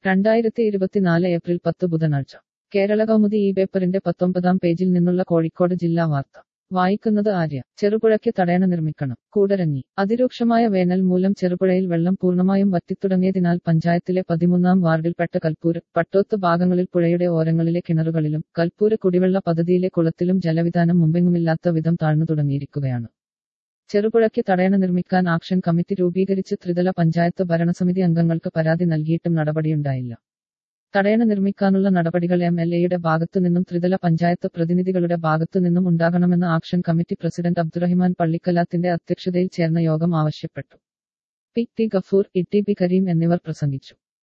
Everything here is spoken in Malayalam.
2024 ഏപ്രിൽ 10 ബുധനാഴ്ച കേരള കൗമുദി ഈ പേപ്പറിന്റെ 19-ാം പേജിൽ നിന്നുള്ള കോഴിക്കോട് ജില്ലാ വാർത്ത വായിക്കുന്നത് ആര്യ. ചെറുപുഴയ്ക്ക് തടയണ നിർമ്മിക്കണം. കൂടരഞ്ഞി. അതിരൂക്ഷമായ വേനൽ മൂലം ചെറുപുഴയിൽ വെള്ളം പൂർണ്ണമായും വറ്റിത്തുടങ്ങിയതിനാൽ പഞ്ചായത്തിലെ 13-ാം വാർഡിൽപ്പെട്ട കൽപ്പൂര്, പട്ടോത്ത് ഭാഗങ്ങളിൽ പുഴയുടെ ഓരങ്ങളിലെ കിണറുകളിലും കൽപ്പൂര് കുടിവെള്ള പദ്ധതിയിലെ കുളത്തിലും ജലവിതാനം മുമ്പെങ്ങുമില്ലാത്ത വിധം താഴ്ന്നു തുടങ്ങിയിരിക്കുകയാണ്. ചെറുപുഴയ്ക്ക് തടയണ നിർമ്മിക്കാൻ ആക്ഷൻ കമ്മിറ്റി രൂപീകരിച്ച് ത്രിതല പഞ്ചായത്ത് ഭരണസമിതി അംഗങ്ങൾക്ക് പരാതി നൽകിയിട്ടും നടപടിയുണ്ടായില്ല. തടയണ നിർമ്മിക്കാനുള്ള നടപടികൾ MLA-യുടെ ഭാഗത്തുനിന്നും ത്രിതല പഞ്ചായത്ത് പ്രതിനിധികളുടെ ഭാഗത്തുനിന്നും ഉണ്ടാകണമെന്ന് ആക്ഷൻ കമ്മിറ്റി പ്രസിഡന്റ് അബ്ദുറഹിമാൻ പള്ളിക്കലാത്തിന്റെ അധ്യക്ഷതയിൽ ചേർന്ന യോഗം ആവശ്യപ്പെട്ടു. P. T. Gafoor, E. T. P. Kareem എന്നിവർ പ്രസംഗിച്ചു.